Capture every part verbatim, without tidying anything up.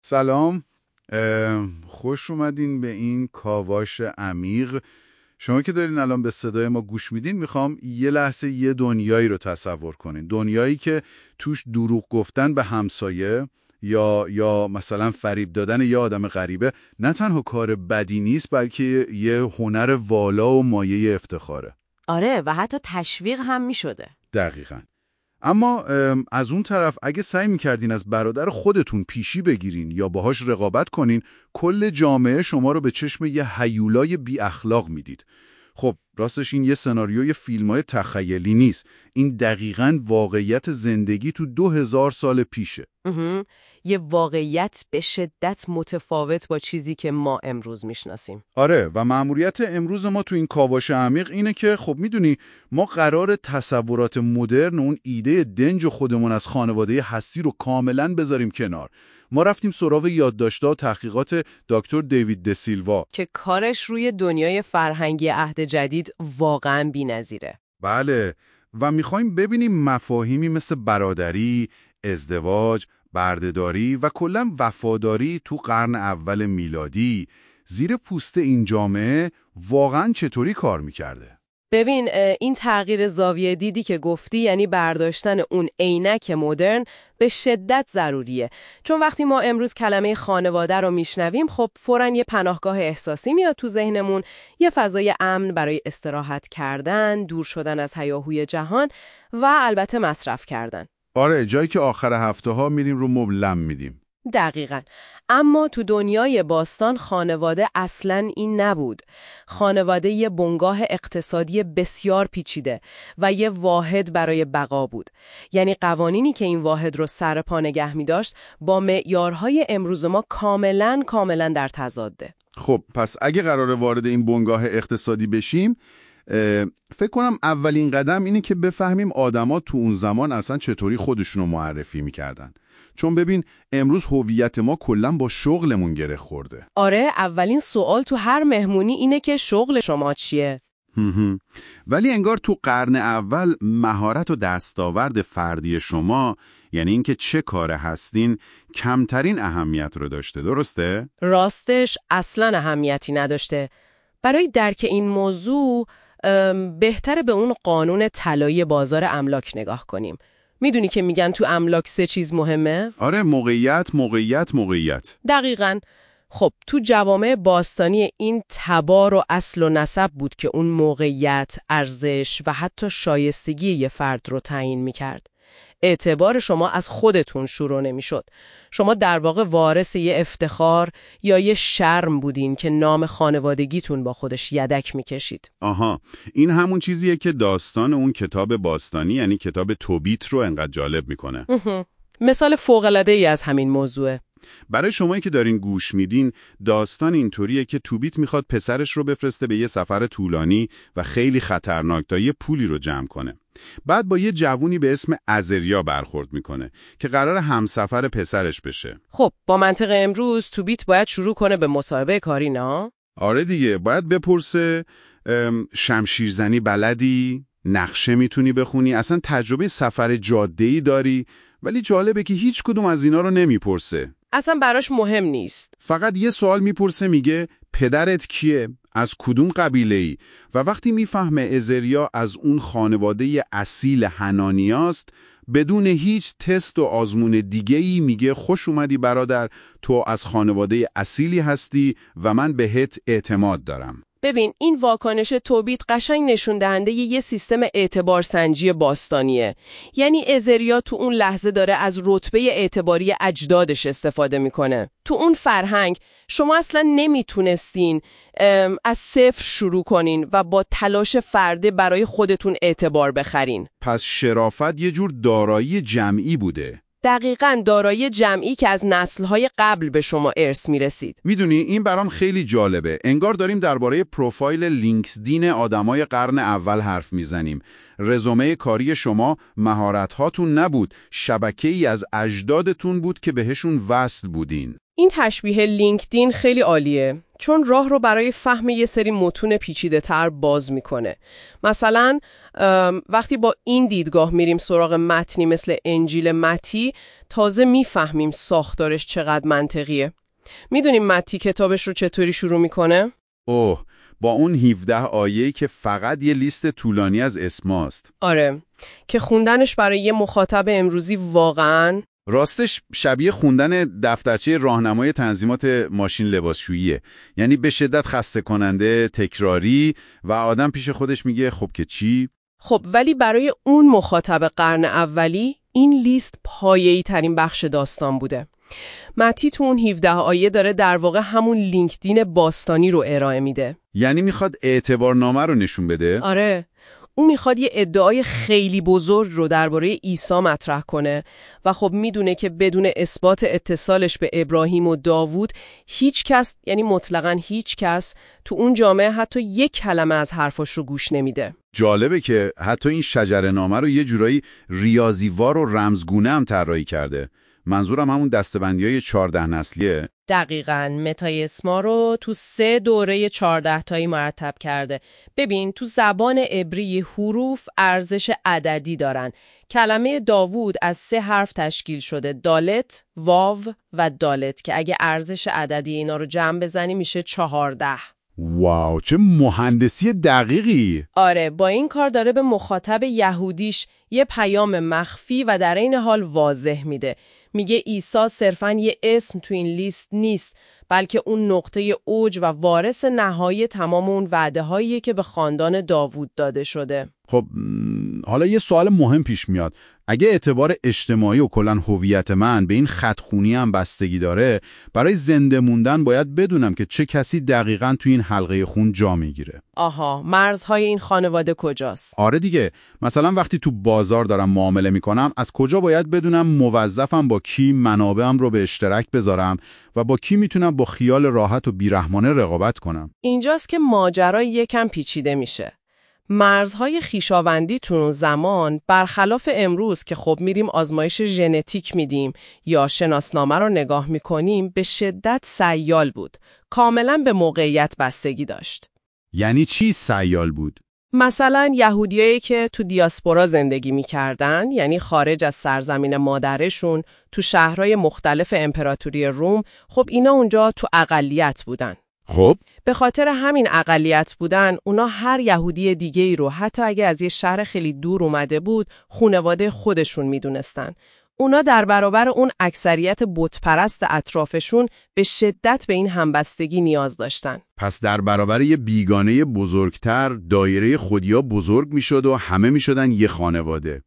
سلام، اه، خوش اومدین به این کاواش عمیق. شما که دارین الان به صدای ما گوش میدین، میخوام یه لحظه یه دنیایی رو تصور کنین. دنیایی که توش دروغ گفتن به همسایه یا یا مثلا فریب دادن یه آدم غریبه نه تنها کار بدی نیست، بلکه یه هنر والا و مایه افتخاره. آره، و حتی تشویق هم می شده. دقیقاً. اما از اون طرف اگه سعی میکردین از برادر خودتون پیشی بگیرین یا باهاش رقابت کنین، کل جامعه شما رو به چشم یه هیولای بی اخلاق میدید. خب راستش این یه سناریوی فیلمای تخیلی نیست. این دقیقاً واقعیت زندگی تو دو هزار سال پیشه. یه واقعیت به شدت متفاوت با چیزی که ما امروز میشناسیم. آره، و مأموریت امروز ما تو این کاواش عمیق اینه که خب میدونی ما قرار تصورات مدرن و اون ایده دنج خودمون از خانواده هستی رو کاملاً بذاریم کنار. ما رفتیم سراغ یادداشت‌ها و تحقیقات دکتر دیوید دسیلوا که کارش روی دنیای فرهنگی عهد جدید واقعاً بی‌نظیره. بله، و میخوایم ببینیم مفاهیمی مثل برادری، ازدواج، بردهداری و کلاً وفاداری تو قرن اول میلادی زیر پوست این جامعه واقعاً چطوری کار میکرده. ببین، این تغییر زاویه دیدی که گفتی، یعنی برداشتن اون عینک مدرن، به شدت ضروریه. چون وقتی ما امروز کلمه خانواده رو میشنویم، خب فوراً یه پناهگاه احساسی میاد تو ذهنمون، یه فضای امن برای استراحت کردن، دور شدن از هیاهوی جهان و البته مصرف کردن. آره، جایی که آخر هفته ها میریم رو مبل لم میدیم. دقیقاً. اما تو دنیای باستان خانواده اصلاً این نبود. خانواده یه بنگاه اقتصادی بسیار پیچیده و یه واحد برای بقا بود. یعنی قوانینی که این واحد رو سر پا نگه می داشت با معیارهای امروز ما کاملاً کاملاً در تضاده. خب پس اگه قراره وارد این بنگاه اقتصادی بشیم، فکر کنم اولین قدم اینه که بفهمیم آدما تو اون زمان اصلا چطوری خودشونو معرفی میکردن. چون ببین امروز هویت ما کلا با شغلمون گره خورده. آره، اولین سوال تو هر مهمونی اینه که شغل شما چیه؟ ولی انگار تو قرن اول مهارت و دستاورد فردی شما، یعنی اینکه چه کاره هستین، کمترین اهمیت رو داشته. درسته؟ راستش اصلا اهمیتی نداشته. برای درک این موضوع بهتره به اون قانون طلایی بازار املاک نگاه کنیم. میدونی که میگن تو املاک سه چیز مهمه؟ آره، موقعیت، موقعیت، موقعیت. دقیقاً. خب تو جوامع باستانی این تبار و اصل و نسب بود که اون موقعیت، ارزش و حتی شایستگی یه فرد رو تعیین میکرد. اعتبار شما از خودتون شروع نمیشد. شما در واقع وارث یه افتخار یا یه شرم بودین که نام خانوادگیتون با خودش یدک میکشید. آها، این همون چیزیه که داستان اون کتاب باستانی، یعنی کتاب توبیت، رو انقدر جالب میکنه. مثال فوق‌العاده‌ای از همین موضوعه. برای شمایی که دارین گوش میدین، داستان اینطوریه که توبیت میخواد پسرش رو بفرسته به یه سفر طولانی و خیلی خطرناک تا یه پولی رو جمع کنه. بعد با یه جوونی به اسم ازریا برخورد میکنه که قرار همسفر پسرش بشه. خب با منطق امروز توبیت باید شروع کنه به مصاحبه کاری، نه؟ آره دیگه، باید بپرسه شمشیرزنی بلدی؟ نقشه میتونی بخونی؟ اصلا تجربه سفر جاده‌ای داری؟ ولی جالبه که هیچ کدوم از اینا رو نمیپرسه. اصلا براش مهم نیست. فقط یه سوال میپرسه، میگه پدرت کیه؟ از کدوم قبیله‌ای؟ و وقتی میفهمه ازریا از اون خانواده اصیل حنانیاست، بدون هیچ تست و آزمون دیگه‌ای میگه خوش اومدی برادر، تو از خانواده اصیلی هستی و من بهت اعتماد دارم. ببین، این واکنش توبیت قشنگ نشون دهنده یه سیستم اعتبار سنجی باستانیه. یعنی ازریا تو اون لحظه داره از رتبه اعتباری اجدادش استفاده میکنه. تو اون فرهنگ شما اصلا نمیتونستین از صفر شروع کنین و با تلاش فرده برای خودتون اعتبار بخرین. پس شرافت یه جور دارایی جمعی بوده. دقیقاً، دارایی جمعی که از نسل‌های قبل به شما ارث میرسید. میدونی این برام خیلی جالبه. انگار داریم درباره پروفایل لینکدین آدمای قرن اول حرف میزنیم. رزومه کاری شما مهارت‌هاتون نبود، شبکه‌ای از اجدادتون بود که بهشون وصل بودین. این تشبیه لینکدین خیلی عالیه، چون راه رو برای فهم یه سری متون پیچیده تر باز میکنه. مثلا وقتی با این دیدگاه میریم سراغ متنی مثل انجیل متی، تازه میفهمیم ساختارش چقدر منطقیه. میدونیم متی کتابش رو چطوری شروع میکنه؟ اوه، با اون هفده آیه‌ای که فقط یه لیست طولانی از اسماست. آره، که خوندنش برای یه مخاطب امروزی واقعاً راستش شبیه خوندن دفترچه راهنمای تنظیمات ماشین لباسشوییه. یعنی به شدت خسته کننده، تکراری و آدم پیش خودش میگه خب که چی؟ خب ولی برای اون مخاطب قرن اولی این لیست پایه‌ای ترین بخش داستان بوده. متی تو اون هفده آیه داره در واقع همون لینکدین باستانی رو ارائه میده. یعنی میخواد اعتبارنامه رو نشون بده؟ آره، اون میخواد یه ادعای خیلی بزرگ رو درباره عیسی مطرح کنه و خب میدونه که بدون اثبات اتصالش به ابراهیم و داوود هیچ کس، یعنی مطلقاً هیچ کس تو اون جامعه حتی یک کلمه از حرفاش رو گوش نمیده. جالبه که حتی این شجره‌نامه رو یه جورایی ریاضیوار و رمزگونه هم طراحی کرده. منظورم همون دسته‌بندی‌های چهارده نسلیه. دقیقاً، متای اسما رو تو سه دوره چهارده تایی مرتب کرده. ببین، تو زبان عبری حروف ارزش عددی دارن. کلمه داوود از سه حرف تشکیل شده: دالت، واو و دالت، که اگه ارزش عددی اینا رو جمع بزنی میشه چهارده. واو، چه مهندسی دقیقی! آره، با این کار داره به مخاطب یهودیش یه پیام مخفی و در این حال واضح میده. میگه عیسی صرفاً یه اسم تو این لیست نیست، بلکه اون نقطه اوج و وارث نهایی تمام اون وعده هاییه که به خاندان داوود داده شده. خب حالا یه سوال مهم پیش میاد. اگه اعتبار اجتماعی و کلاً هویت من به این خطخونی هم بستگی داره، برای زنده موندن باید بدونم که چه کسی دقیقاً تو این حلقه خون جا میگیره. آها، مرزهای این خانواده کجاست؟ آره دیگه، مثلا وقتی تو بازار دارم معامله میکنم، از کجا باید بدونم موظفم با کی منابعم رو به اشتراک بذارم و با کی میتونم با خیال راحت و بیرحمانه رقابت کنم؟ اینجاست که ماجرا یکم پیچیده میشه. مرزهای خویشاوندی تو اون زمان برخلاف امروز که خب میریم آزمایش ژنتیک میدیم یا شناسنامه رو نگاه میکنیم، به شدت سیال بود. کاملا به موقعیت بستگی داشت. یعنی چی سیال بود؟ مثلا یهودیایی که تو دیاسپورا زندگی میکردن، یعنی خارج از سرزمین مادرشون، تو شهرهای مختلف امپراتوری روم، خب اینا اونجا تو اقلیت بودن. خب به خاطر همین اقلیت بودن، اونا هر یهودی دیگه ای رو حتی اگه از یه شهر خیلی دور اومده بود، خانواده خودشون میدونستن. اونا در برابر اون اکثریت بتپرست اطرافشون به شدت به این همبستگی نیاز داشتن. پس در برابر یه بیگانه بزرگتر، دایره خودیا بزرگ میشد و همه میشدن یه خانواده.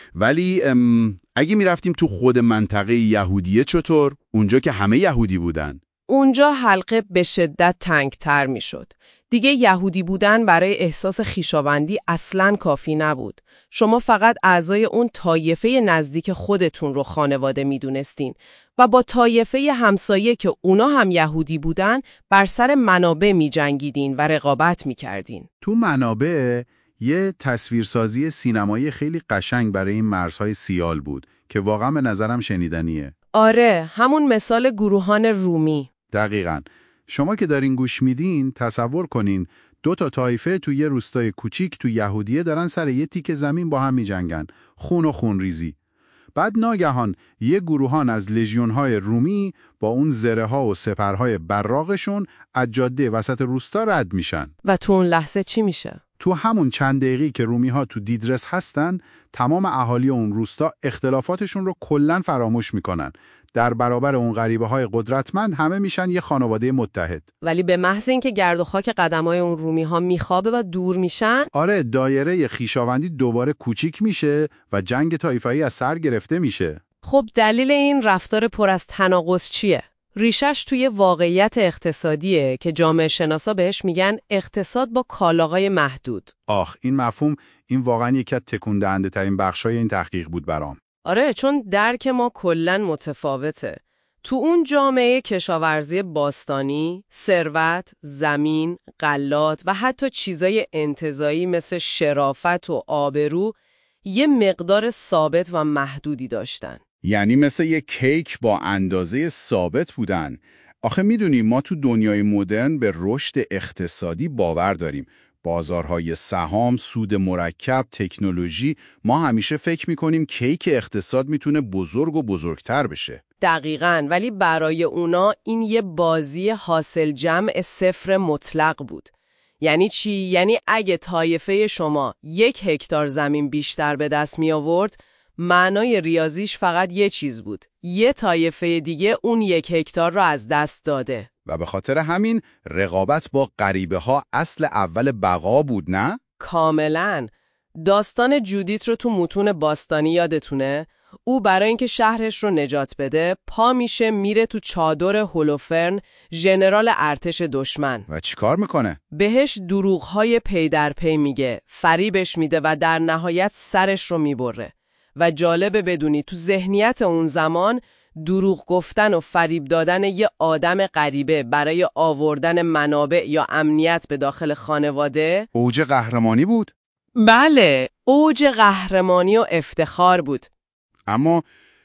ولی اگه میرفتیم تو خود منطقه یهودیه چطور؟ اونجا که همه یهودی بودن. اونجا حلقه به شدت تنگتر می شد. دیگه یهودی بودن برای احساس خویشاوندی اصلاً کافی نبود. شما فقط اعضای اون طایفه نزدیک خودتون رو خانواده می دونستین و با طایفه همسایه که اونا هم یهودی بودن بر سر منابع می جنگیدین و رقابت می کردین. تو منابع یه تصویرسازی سینمایی خیلی قشنگ برای این مرزهای سیال بود که واقعا به نظرم شنیدنیه. آره، همون مثال گروهان رومی. دقیقاً. شما که دارین گوش میدین، تصور کنین دو تا طایفه تو یه روستای کوچیک تو یهودیه دارن سر یه تیکه زمین با هم می‌جنگن، خون و خون ریزی. بعد ناگهان یه گروهان از لژیون‌های رومی با اون زره‌ها و سپرهای براقشون از جاده وسط روستا رد میشن. و تو اون لحظه چی میشه؟ تو همون چند دقیقی که رومی‌ها تو دیدرس هستن، تمام اهالی اون روستا اختلافاتشون رو کلاً فراموش میکنن. در برابر اون غریبه‌های قدرتمند همه میشن یه خانواده متحد. ولی به محض اینکه گرد و خاک قدمای اون رومی‌ها میخوابه و دور میشن، آره، دایره خویشاوندی دوباره کوچیک میشه و جنگ طایفه‌ای از سر گرفته میشه. خب دلیل این رفتار پر از تناقض چیه؟ ریشش توی واقعیت اقتصادیه که جامعه شناسا بهش میگن اقتصاد با کالاهای محدود. آخ، این مفهوم این واقعا یکی از تکون دهنده ترین بخشای این تحقیق بود برام. آره، چون درک ما کلاً متفاوته. تو اون جامعه کشاورزی باستانی، ثروت، زمین، غلات و حتی چیزای انتزاعی مثل شرافت و آبرو یه مقدار ثابت و محدودی داشتن. یعنی مثل یک کیک با اندازه ثابت بودن. آخه میدونی ما تو دنیای مدرن به رشد اقتصادی باور داریم. بازارهای سهام، سود مرکب، تکنولوژی، ما همیشه فکر میکنیم کیک اقتصاد میتونه بزرگ و بزرگتر بشه. دقیقاً، ولی برای اونا این یه بازی حاصل جمع صفر مطلق بود. یعنی چی؟ یعنی اگه طایفه شما یک هکتار زمین بیشتر به دست می آورد، معنای ریاضیش فقط یه چیز بود. یه طایفه دیگه اون یک هکتار رو از دست داده. و به خاطر همین رقابت با غریبه ها اصل اول بقا بود، نه؟ کاملاً. داستان جودیت رو تو متون باستانی یادتونه؟ او برای اینکه شهرش رو نجات بده پا میشه میره تو چادر هولوفرن، ژنرال ارتش دشمن. و چیکار میکنه؟ بهش دروغ‌های پی در پی میگه، فریبش میده و در نهایت سرش رو میبره. و جالبه بدونی تو ذهنیت اون زمان دروغ گفتن و فریب دادن یه آدم غریبه برای آوردن منابع یا امنیت به داخل خانواده اوج قهرمانی بود؟ بله، اوج قهرمانی و افتخار بود. اما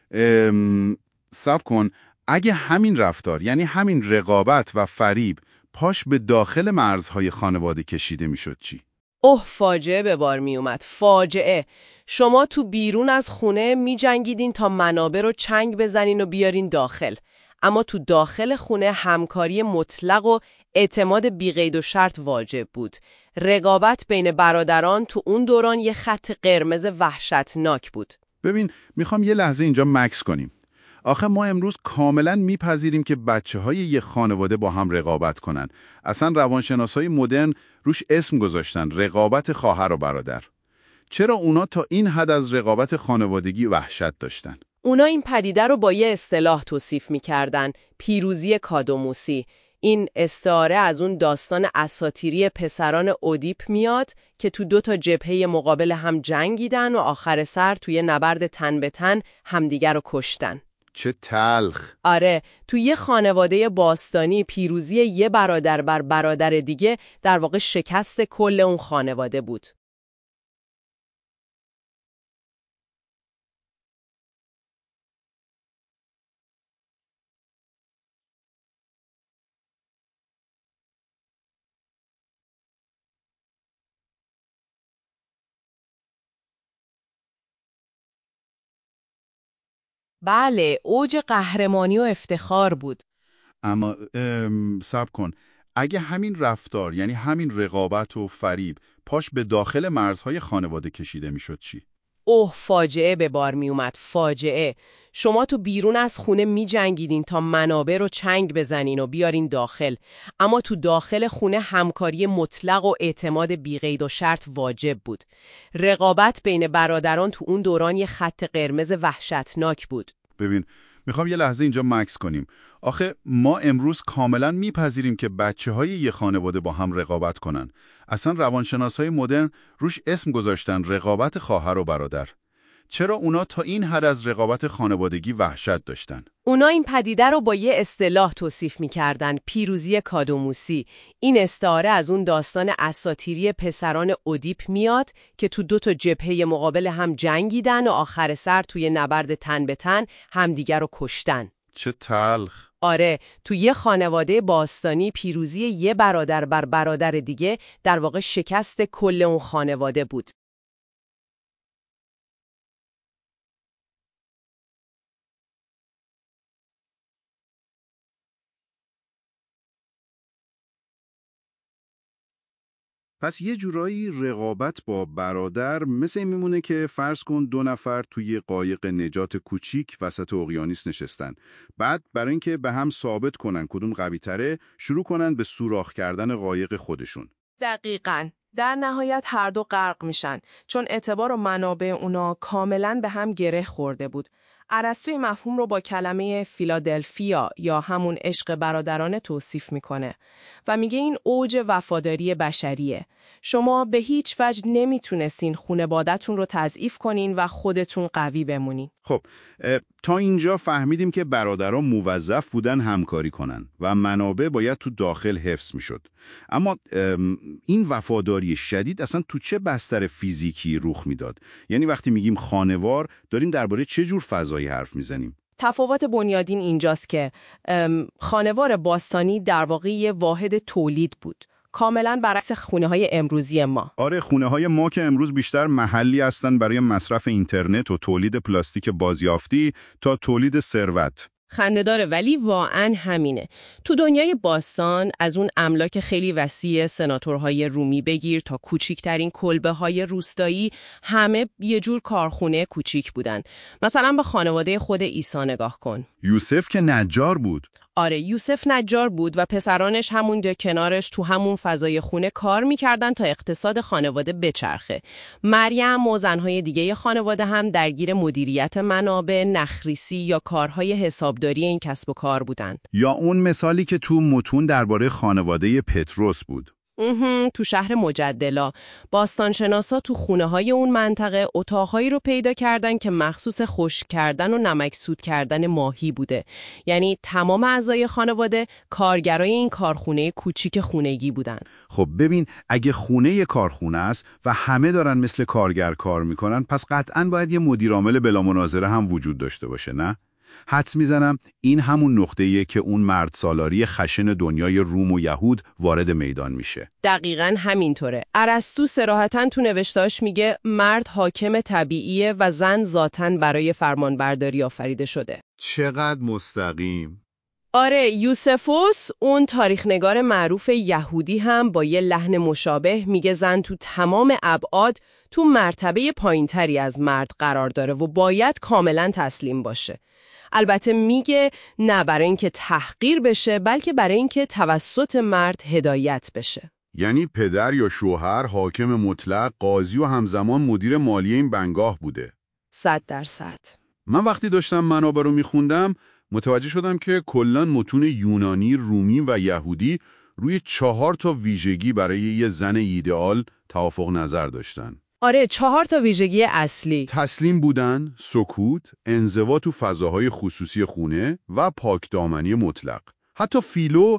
صبر کن، اگه همین رفتار، یعنی همین رقابت و فریب پاش به داخل مرزهای خانواده کشیده میشد چی؟ اوه، فاجعه به بار می اومد. فاجعه. شما تو بیرون از خونه می جنگیدین تا منابع رو چنگ بزنین و بیارین داخل. اما تو داخل خونه همکاری مطلق و اعتماد بی‌قید و شرط واجب بود. رقابت بین برادران تو اون دوران یه خط قرمز وحشتناک بود. ببین، میخوام یه لحظه اینجا مکس کنیم. آخه ما امروز کاملا میپذیریم که بچه‌های یه خانواده با هم رقابت کنن. اصلا روانشناسای مدرن روش اسم گذاشتن، رقابت خواهر و برادر. چرا اونا تا این حد از رقابت خانوادگی وحشت داشتن؟ اونا این پدیده رو با یه اصطلاح توصیف می‌کردن، پیروزی کادوموسی. این استعاره از اون داستان اساطیری پسران اودیپ میاد که تو دو تا جبهه مقابل هم جنگیدن و آخر سر توی نبرد تن به تن همدیگر رو کشتن. چه تلخ. آره، تو یه خانواده باستانی پیروزی یه برادر بر برادر دیگه در واقع شکست کل اون خانواده بود. بله، اوج قهرمانی و افتخار بود. اما صبر کن، اگه همین رفتار، یعنی همین رقابت و فریب پاش به داخل مرزهای خانواده کشیده میشد چی؟ اوه، فاجعه به بار می اومد. فاجعه. شما تو بیرون از خونه می جنگیدین تا منابع رو چنگ بزنین و بیارین داخل. اما تو داخل خونه همکاری مطلق و اعتماد بی‌قید و شرط واجب بود. رقابت بین برادران تو اون دوران یه خط قرمز وحشتناک بود. ببین، میخوام یه لحظه اینجا مکس کنیم. آخه ما امروز کاملا میپذیریم که بچه‌های یه خانواده با هم رقابت کنن. اصلا روانشناسای مدرن روش اسم گذاشتن، رقابت خواهر و برادر. چرا اونا تا این حد از رقابت خانوادگی وحشت داشتن؟ اونا این پدیده رو با یه اصطلاح توصیف می‌کردن، پیروزی کادوموسی. این استعاره از اون داستان اساطیری پسران اودیپ میاد که تو دو تا جبهه مقابل هم جنگیدن و آخر سر توی نبرد تن به تن همدیگر رو کشتن. چه تلخ. آره، تو یه خانواده باستانی پیروزی یه برادر بر برادر دیگه در واقع شکست کل اون خانواده بود. پس یه جورایی رقابت با برادر مثل این میمونه که فرض کن دو نفر توی قایق نجات کوچیک وسط اقیانوس نشستن. بعد برای اینکه به هم ثابت کنن کدوم قوی تره، شروع کنن به سوراخ کردن قایق خودشون. دقیقاً. در نهایت هر دو غرق میشن، چون اعتبار و منابع اونا کاملاً به هم گره خورده بود. ارسطو مفهوم رو با کلمه فیلادلفیا یا همون عشق برادرانه توصیف میکنه و میگه این اوج وفاداری بشریه. شما به هیچ وجه نمیتونستین خانواده‌تون رو تضعیف کنین و خودتون قوی بمونین. خب تا اینجا فهمیدیم که برادران موظف بودن همکاری کنن و منابع باید تو داخل حفظ میشد. اما این وفاداری شدید اصلا تو چه بستر فیزیکی رخ میداد؟ یعنی وقتی میگیم خانوار داریم درباره چه جور فضایی حرف میزنیم؟ تفاوت بنیادین اینجاست که خانوار باستانی در واقع یه واحد تولید بود. کاملا برعکس خونه های امروزی ما. آره، خونه های ما که امروز بیشتر محلی هستن برای مصرف اینترنت و تولید پلاستیک بازیافتی تا تولید ثروت. خنده‌داره ولی واقعا همینه. تو دنیای باستان از اون املاک خیلی وسیع سناتورهای رومی بگیر تا کوچیکترین کلبه‌های روستایی، همه یه جور کارخونه کوچیک بودن. مثلا به خانواده خود عیسی نگاه کن. یوسف که نجار بود. آره، یوسف نجار بود و پسرانش همونجا کنارش تو همون فضای خونه کار میکردن تا اقتصاد خانواده بچرخه. مریم و زنهای دیگه خانواده هم درگیر مدیریت منابع، نخریسی یا کارهای حسابداری این کسب و کار بودن. یا اون مثالی که تو متون درباره خانواده پتروس بود. تو شهر مجدلا باستانشناسا تو خونه های اون منطقه اتاقهایی رو پیدا کردن که مخصوص خشک کردن و نمکسود کردن ماهی بوده. یعنی تمام اعضای خانواده کارگرای این کارخونه کوچیک خونگی بودن. خب ببین، اگه خونه یه کارخونه است و همه دارن مثل کارگر کار میکنن، پس قطعاً باید یه مدیر عامل بلا منازره هم وجود داشته باشه، نه؟ حدس میزنم این همون نقطه‌ایه که اون مرد سالاری خشن دنیای روم و یهود وارد میدان میشه. دقیقاً همینطوره. ارسطو صراحتاً تو نوشتاش میگه مرد حاکم طبیعیه و زن ذاتاً برای فرمانبرداری آفریده شده. چقدر مستقیم. آره، یوسفوس، اون تاریخنگار معروف یهودی، هم با یه لحن مشابه میگه زن تو تمام ابعاد تو مرتبه پایینتری از مرد قرار داره و باید کاملاً تسلیم باشه. البته میگه نه برای اینکه تحقیر بشه، بلکه برای اینکه توسط مرد هدایت بشه. یعنی پدر یا شوهر حاکم مطلق، قاضی و همزمان مدیر مالی این بنگاه بوده. صد درصد. من وقتی داشتم منابع رو میخوندم متوجه شدم که کلاً متون یونانی، رومی و یهودی روی چهار تا ویژگی برای یه زن ایدئال توافق نظر داشتن. آره، چهار تا ویژگی اصلی: تسلیم بودن، سکوت، انزوا تو فضاهای خصوصی خونه و پاکدامنی مطلق. حتی فیلو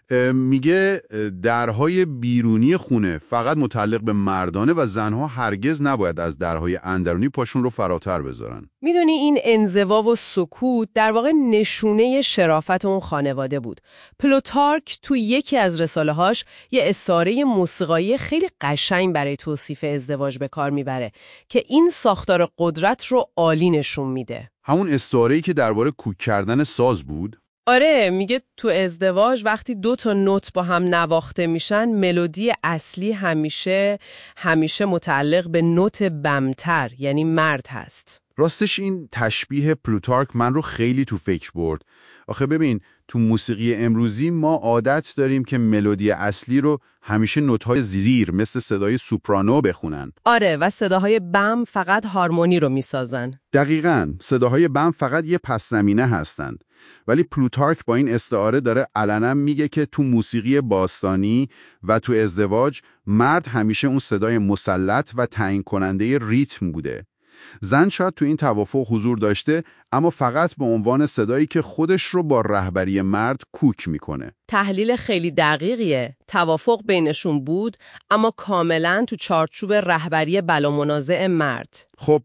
میگه درهای بیرونی خونه فقط متعلق به مردانه و زنها هرگز نباید از درهای اندرونی پاشون رو فراتر بذارن. میدونی این انزوا و سکوت در واقع نشونه شرافت اون خانواده بود. پلوتارک تو یکی از رساله‌هاش یه استعاره موسیقایی خیلی قشنگ برای توصیف ازدواج به کار میبره که این ساختار قدرت رو عالی نشون میده. همون استعاره‌ای که درباره کوک کردن ساز بود؟ آره، میگه تو ازدواج وقتی دو تا نوت با هم نواخته میشن، ملودی اصلی همیشه همیشه متعلق به نوت بمتر، یعنی مرد هست. راستش این تشبیه پلوتارک من رو خیلی تو فکر برد. آخه ببین، تو موسیقی امروزی ما عادت داریم که ملودی اصلی رو همیشه نوت‌های زیر مثل صدای سوپرانو بخونن. آره، و صداهای بم فقط هارمونی رو میسازن. دقیقاً، صداهای بم فقط یه پس زمینه هستند. ولی پلوتارک با این استعاره داره علنا میگه که تو موسیقی باستانی و تو ازدواج مرد همیشه اون صدای مسلط و تعیین کننده ریتم بوده. زن شاید تو این توافق حضور داشته، اما فقط به عنوان صدایی که خودش رو با رهبری مرد کوک میکنه. تحلیل خیلی دقیقیه. توافق بینشون بود، اما کاملا تو چارچوب رهبری بلا منازع مرد. خب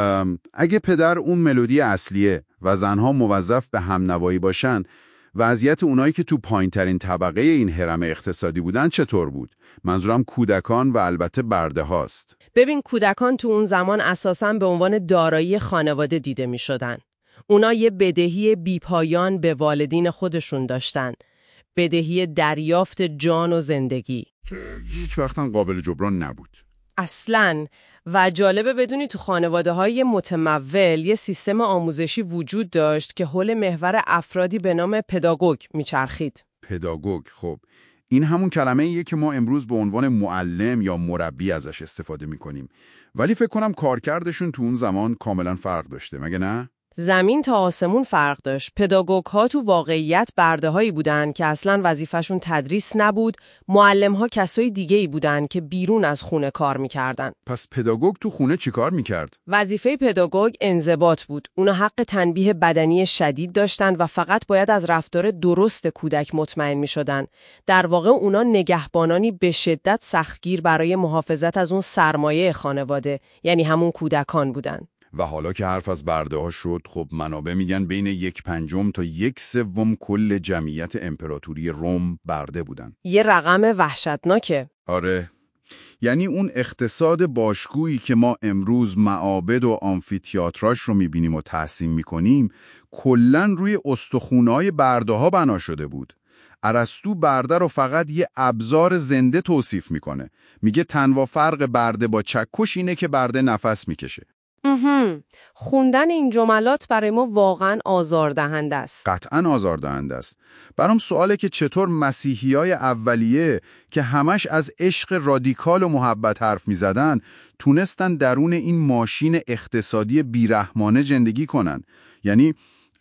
اگه پدر اون ملودی اصلیه و زنها موظف به همنوایی باشن، وضعیت اونایی که تو پایین‌ترین طبقه این هرم اقتصادی بودن چطور بود؟ منظورم کودکان و البته برده هاست. ببین، کودکان تو اون زمان اساساً به عنوان دارایی خانواده دیده می شدن. اونا یه بدهی بیپایان به والدین خودشون داشتن. بدهی دریافت جان و زندگی. هیچ وقتا قابل جبران نبود. اصلاً. و جالبه بدونی تو خانواده‌های متمول یه سیستم آموزشی وجود داشت که حول محور افرادی به نام پداگوگ میچرخید. پداگوگ، خب این همون کلمه ایه که ما امروز به عنوان معلم یا مربی ازش استفاده میکنیم. ولی فکر کنم کارکردشون تو اون زمان کاملا فرق داشته، مگه نه؟ زمین تا آسمون فرق داشت. پداگوگ‌ها تو واقعیت برده‌هایی بودن که اصلاً وظیفه‌شون تدریس نبود. معلم‌ها کسای دیگه‌ای بودن که بیرون از خونه کار می‌کردن. پس پداگوگ تو خونه چیکار می‌کرد؟ وظیفه پداگوگ انضباط بود. اونا حق تنبیه بدنی شدید داشتن و فقط باید از رفتار درست کودک مطمئن می‌شدن. در واقع اونا نگهبانانی به شدت سختگیر برای محافظت از اون سرمایه خانواده، یعنی همون کودکان بودن. و حالا که حرف از برده ها شد، خب منابع میگن بین یک پنجم تا یک سوم کل جمعیت امپراتوری روم برده بودن. یه رقم وحشتناکه. آره، یعنی اون اقتصاد باشکویی که ما امروز معابد و آمفی‌تئاتراش رو میبینیم و تحسین میکنیم، کلاً روی استخونهای برده ها بنا شده بود. ارسطو برده رو فقط یه ابزار زنده توصیف میکنه. میگه تنها فرق برده با چکش اینه که برده نفس میکشه. اهم. خوندن این جملات برای ما واقعاً آزاردهنده است. قطعاً آزاردهنده است. برام سواله که چطور مسیحیای اولیه که همش از عشق رادیکال و محبت حرف میزدن تونستن درون این ماشین اقتصادی بیرحمانه زندگی کنن. یعنی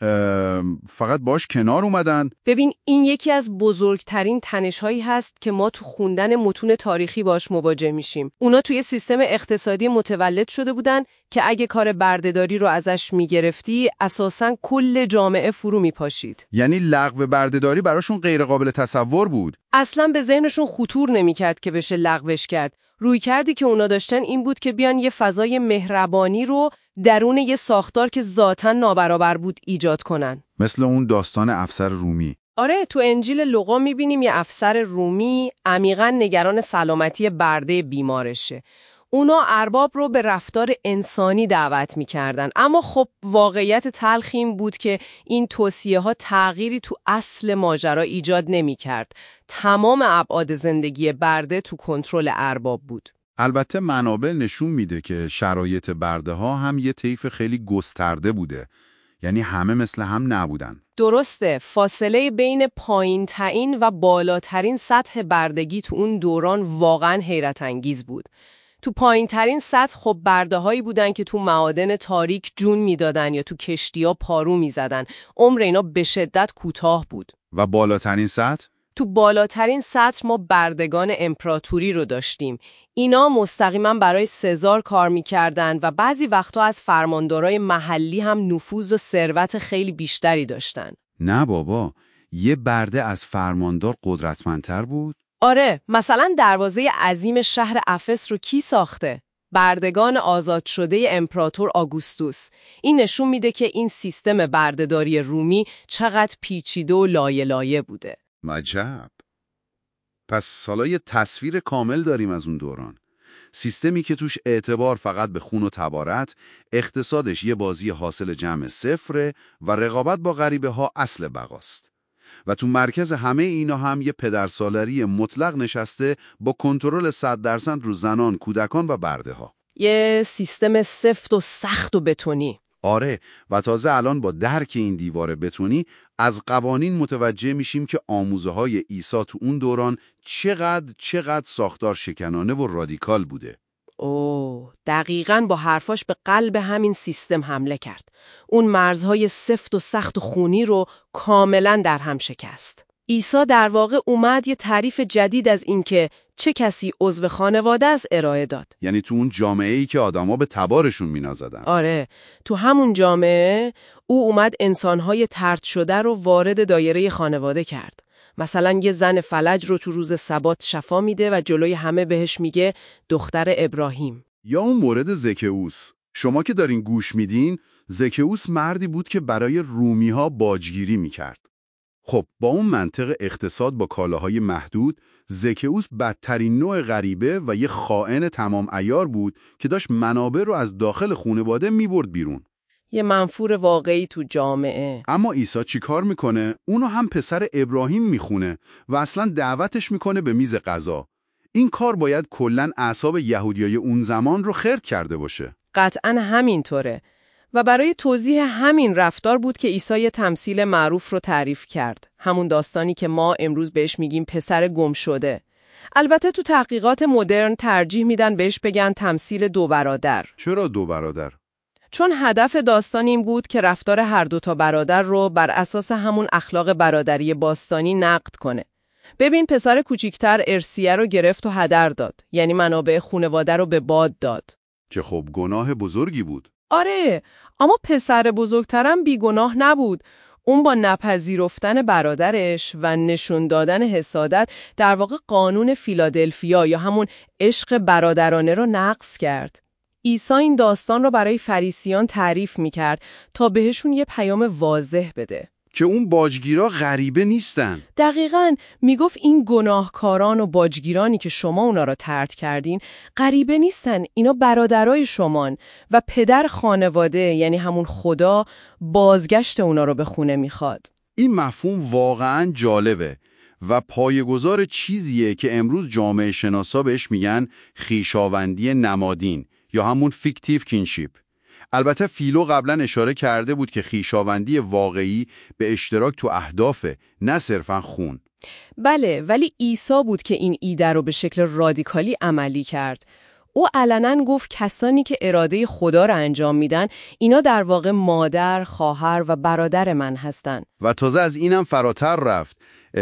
فقط باش کنار اومدن. ببین، این یکی از بزرگترین تنش‌هایی هست که ما تو خوندن متون تاریخی باش مواجه میشیم. اونا توی سیستم اقتصادی متولد شده بودن که اگه کار بردهداری رو ازش میگرفتی اساساً کل جامعه فرو میپاشید. یعنی لغو بردهداری براشون غیر قابل تصور بود. اصلاً به ذهنشون خطور نمیکرد که بشه لغوش کرد. روی کردی که اونا داشتن این بود که بیان یه فضای مهربانی رو درون یه ساختار که ذاتاً نابرابر بود ایجاد کنن. مثل اون داستان افسر رومی. آره، تو انجیل لوقا میبینیم یه افسر رومی عمیقاً نگران سلامتی برده بیمارشه. اونا ارباب رو به رفتار انسانی دعوت میکردن، اما خب واقعیت تلخ این بود که این توصیه ها تغییری تو اصل ماجرا ایجاد نمیکرد. تمام ابعاد زندگی برده تو کنترل ارباب بود. البته منابع نشون میده که شرایط برده ها هم یه طیف خیلی گسترده بوده. یعنی همه مثل هم نبودن. درسته، فاصله بین پایین ترین و بالاترین سطح بردگی تو اون دوران واقعاً حیرت انگیز بود. تو پایین ترین سطح خب برده هایی بودن که تو معادن تاریک جون میدادن یا تو کشتیا پارو میزدن. عمر اینا به شدت کوتاه بود. و بالاترین سطح؟ تو بالاترین سطح ما بردگان امپراتوری رو داشتیم. اینا مستقیما برای سزار کار میکردن و بعضی وقتا از فرماندارای محلی هم نفوذ و ثروت خیلی بیشتری داشتن. نه بابا، یه برده از فرماندار قدرتمندتر بود؟ آره، مثلا دروازه عظیم شهر افس رو کی ساخته؟ بردگان آزاد شده امپراتور آگوستوس. این نشون میده که این سیستم بردهداری رومی چقدر پیچیده و لایه لایه بوده. عجب. پس حالا یه تصویر کامل داریم از اون دوران. سیستمی که توش اعتبار فقط به خون و تبارت، اقتصادش یه بازی حاصل جمع صفره و رقابت با غریبه ها اصل بقاست. و تو مرکز همه اینا هم یه پدرسالاری مطلق نشسته با کنترل صد درصد رو زنان، کودکان و برده ها. یه سیستم سفت و سخت و بتونی. آره، و تازه الان با درک این دیوار بتونی از قوانین متوجه میشیم که آموزه های عیسی تو اون دوران چقدر چقدر ساختار شکنانه و رادیکال بوده. اوه، دقیقاً با حرفاش به قلب همین سیستم حمله کرد. اون مرزهای سفت و سخت و خونی رو کاملاً در هم شکست. عیسی در واقع اومد یه تعریف جدید از این که چه کسی عضو خانواده است ارائه داد. یعنی تو اون جامعه‌ای که آدما به تبارشون مینازدن. آره، تو همون جامعه او اومد انسانهای طرد شده رو وارد دایره خانواده کرد. مثلا یه زن فلج رو تو روز سبات شفا میده و جلوی همه بهش میگه دختر ابراهیم. یا اون مورد زکئوس. شما که دارین گوش میدین، زکئوس مردی بود که برای رومی‌ها باجگیری میکرد. خب با اون منطق اقتصاد با کالاهای محدود، زکئوس بدترین نوع غریبه و یه خائن تمام عیار بود که داشت منابع رو از داخل خانواده میبرد بیرون. یه منفور واقعی تو جامعه. اما عیسی چی کار میکنه؟ اونو هم پسر ابراهیم میخونه و اصلا دعوتش میکنه به میز غذا. این کار باید کلاً اعصاب یهودیای اون زمان رو خرد کرده باشه. قطعاً همینطوره. و برای توضیح همین رفتار بود که عیسی یه تمثیل معروف رو تعریف کرد. همون داستانی که ما امروز بهش میگیم پسر گم شده. البته تو تحقیقات مدرن ترجیح میدن بهش بگن تمثیل دو برادر. چرا دو برادر؟ چون هدف داستان این بود که رفتار هر دو تا برادر رو بر اساس همون اخلاق برادری باستانی نقد کنه. ببین پسر کوچیکتر ارثیه رو گرفت و هدر داد، یعنی منابع خانواده رو به باد داد. که خب گناه بزرگی بود. آره، اما پسر بزرگترم بیگناه نبود. اون با نپذیرفتن برادرش و نشون دادن حسادت در واقع قانون فیلادلفیا یا همون عشق برادرانه رو نقض کرد. عیسی این داستان رو برای فریسیان تعریف می‌کرد تا بهشون یه پیام واضح بده. که اون باجگیرا غریبه نیستن. دقیقاً، میگفت این گناهکاران و باجگیرانی که شما اونا رو طرد کردین غریبه نیستن، اینا برادرای شمان و پدر خانواده یعنی همون خدا بازگشت اونا رو به خونه میخواد. این مفهوم واقعاً جالبه و پایه‌گذار چیزیه که امروز جامعه شناسا بهش میگن خویشاوندی نمادین یا همون فیکتیو کینشیپ. البته فیلو قبلا اشاره کرده بود که خویشاوندی واقعی به اشتراک تو اهدافه، نه صرفاً خون. بله، ولی عیسی بود که این ایده رو به شکل رادیکالی عملی کرد. او علنا گفت کسانی که اراده خدا رو انجام میدن، اینا در واقع مادر، خواهر و برادر من هستن. و تازه از اینم فراتر رفت.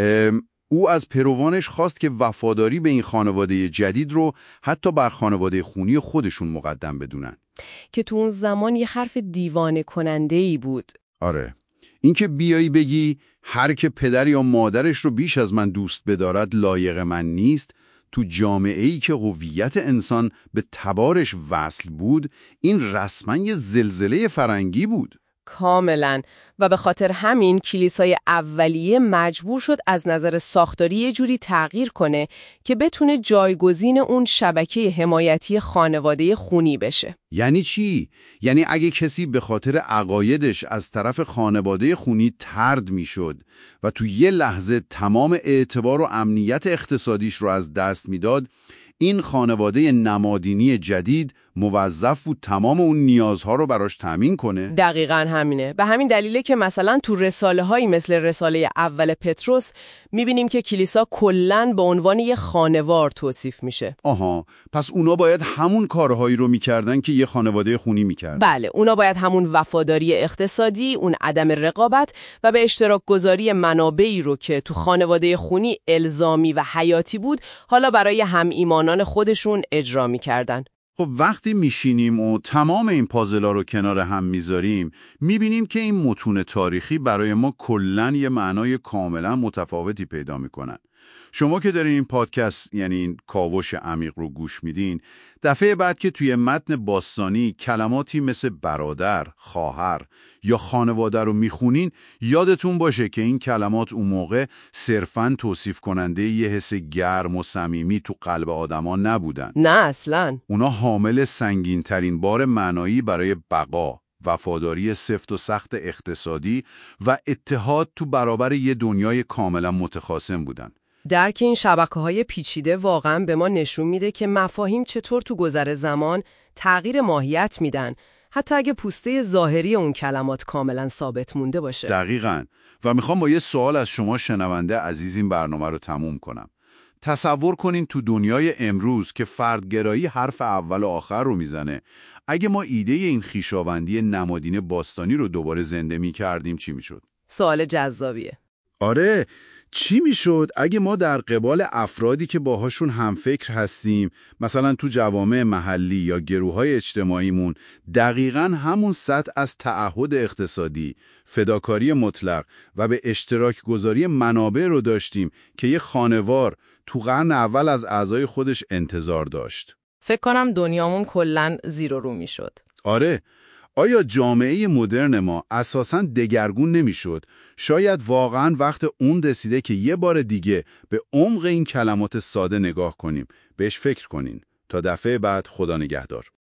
او از پیروانش خواست که وفاداری به این خانواده جدید رو حتی بر خانواده خونی خودشون مقدم بدونن. که تو اون زمان یه حرف دیوانه کننده‌ای بود. آره، اینکه بیایی بگی هر که پدر یا مادرش رو بیش از من دوست بدارد لایق من نیست، تو جامعه‌ای که هویت انسان به تبارش وصل بود، این رسما یه زلزله فرنگی بود. کاملا. و به خاطر همین کلیسای اولیه مجبور شد از نظر ساختاری یه جوری تغییر کنه که بتونه جایگزین اون شبکه حمایتی خانواده خونی بشه. یعنی چی؟ یعنی اگه کسی به خاطر عقایدش از طرف خانواده خونی طرد میشد و تو یه لحظه تمام اعتبار و امنیت اقتصادیش رو از دست میداد، این خانواده نمادینی جدید موظف بود تمام اون نیازها رو براش تامین کنه. دقیقاً همینه. به همین دلیله که مثلا تو رساله هایی مثل رساله اول پتروس میبینیم که کلیسا کلاً به عنوان یه خانوار توصیف میشه. آها، پس اونا باید همون کارهایی رو میکردن که یه خانواده خونی میکرد. بله، اونا باید همون وفاداری اقتصادی، اون عدم رقابت و به اشتراک گذاری منابعی رو که تو خانواده خونی الزامی و حیاتی بود، حالا برای هم ایمانان خودشون اجرا میکردن. خب وقتی میشینیم و تمام این پازلا رو کنار هم میذاریم، میبینیم که این متون تاریخی برای ما کلاً یه معنای کاملا متفاوتی پیدا میکنن. شما که دارین این پادکست، یعنی این کاوش عمیق رو گوش میدین، دفعه بعد که توی متن باستانی کلماتی مثل برادر، خواهر یا خانواده رو میخونین، یادتون باشه که این کلمات اون موقع صرفاً توصیف کننده یه حس گرم و صمیمی تو قلب آدما نبودن. نه اصلاً. اونا حامل سنگین ترین بار معنایی برای بقا، وفاداری سفت و سخت اقتصادی و اتحاد تو برابر یه دنیای کاملا متخاصم بودن. درک این شبکه‌های پیچیده واقعاً به ما نشون میده که مفاهیم چطور تو گذر زمان تغییر ماهیت میدن، حتی اگه پوسته ظاهری اون کلمات کاملا ثابت مونده باشه. دقیقاً. و میخوام با یه سوال از شما شنونده عزیز این برنامه رو تموم کنم. تصور کنین تو دنیای امروز که فردگرایی حرف اول و آخر رو میزنه، اگه ما ایده این خویشاوندی نمادین باستانی رو دوباره زنده میکردیم چی میشد؟ سوال جذابیه. آره، چی میشد اگه ما در قبال افرادی که باهاشون همفکر هستیم، مثلا تو جوامع محلی یا گروه‌های اجتماعیمون، دقیقاً همون سطح از تعهد اقتصادی، فداکاری مطلق و به اشتراک گذاری منابع رو داشتیم که یه خانوار تو قرن اول از اعضای خودش انتظار داشت؟ فکر کنم دنیامون کلاً زیر و رو میشد. آره. آیا جامعه مدرن ما اساساً دگرگون نمیشد؟ شاید واقعاً وقت اون رسیده که یه بار دیگه به عمق این کلمات ساده نگاه کنیم. بهش فکر کنین. تا دفعه بعد، خدا نگهدار.